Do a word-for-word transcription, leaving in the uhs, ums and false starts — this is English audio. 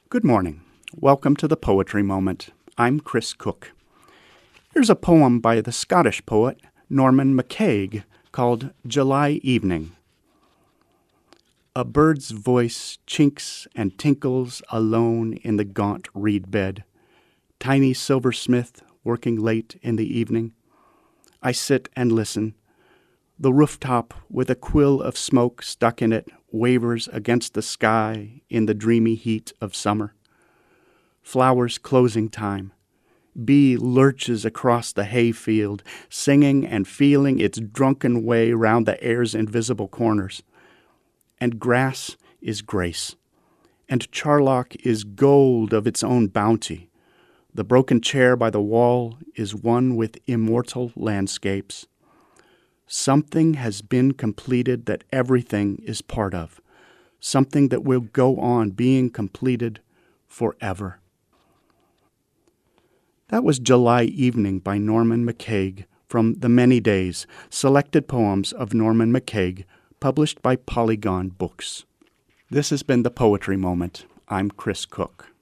Good morning. Welcome to the Poetry Moment. I'm Chris Cook. Here's a poem by the Scottish poet Norman MacCaig called July Evening. A bird's voice chinks and tinkles alone in the gaunt reed bed. Tiny silversmith working late in the evening. I sit and listen. The rooftop with a quill of smoke stuck in it wavers against the sky in the dreamy heat of summer. Flowers closing time. Bee lurches across the hayfield, singing and feeling its drunken way round the air's invisible corners. And grass is grace, and charlock is gold of its own bounty. The broken chair by the wall is one with immortal landscapes. Something has been completed that everything is part of, something that will go on being completed forever. That was July Evening by Norman MacCaig from The Many Days, Selected Poems of Norman MacCaig, published by Polygon Books. This has been the Poetry Moment. I'm Chris Cook.